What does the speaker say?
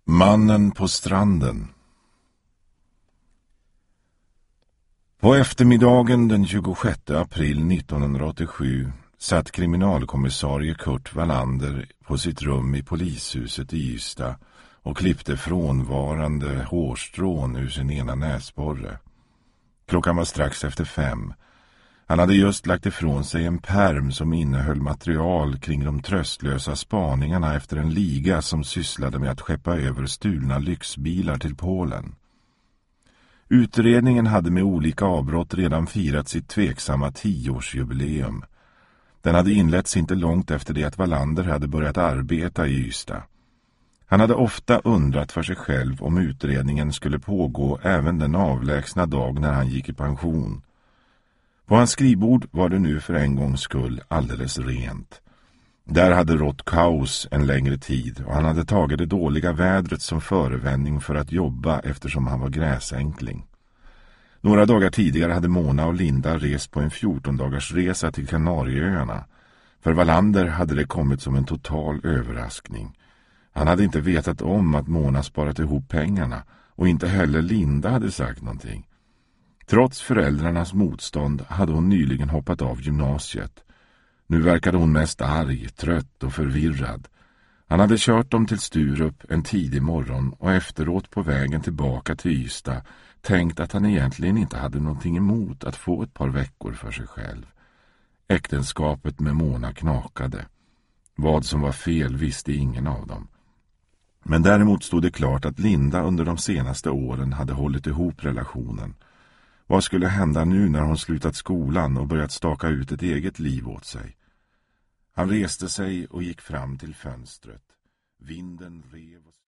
Mannen på stranden. På eftermiddagen den 26 april 1987 satt kriminalkommissarie Kurt Wallander på sitt rum i polishuset i Ystad och klippte frånvarande hårstrån ur sin ena näsborre. Klockan var strax efter 5. Han hade just lagt ifrån sig en pärm som innehöll material kring de tröstlösa spaningarna efter en liga som sysslade med att skeppa över stulna lyxbilar till Polen. Utredningen hade med olika avbrott redan firat sitt tveksamma 10-årsjubileum. Den hade inletts inte långt efter det att Wallander hade börjat arbeta i Ystad. Han hade ofta undrat för sig själv om utredningen skulle pågå även den avlägsna dag när han gick i pension. På hans skrivbord var det nu för en gångs skull alldeles rent. Där hade rått kaos en längre tid och han hade tagit det dåliga vädret som förevändning för att jobba eftersom han var gräsänkling. Några dagar tidigare hade Mona och Linda rest på en 14-dagars resa till Kanarieöarna. För Wallander hade det kommit som en total överraskning. Han hade inte vetat om att Mona sparat ihop pengarna och inte heller Linda hade sagt någonting. Trots föräldrarnas motstånd hade hon nyligen hoppat av gymnasiet. Nu verkade hon mest arg, trött och förvirrad. Han hade kört dem till Sturup en tidig morgon och efteråt på vägen tillbaka till Ystad tänkt att han egentligen inte hade någonting emot att få ett par veckor för sig själv. Äktenskapet med Mona knakade. Vad som var fel visste ingen av dem. Men däremot stod det klart att Linda under de senaste åren hade hållit ihop relationen. Vad skulle hända nu när hon slutat skolan och börjat staka ut ett eget liv åt sig? Han reste sig och gick fram till fönstret. Vinden rev och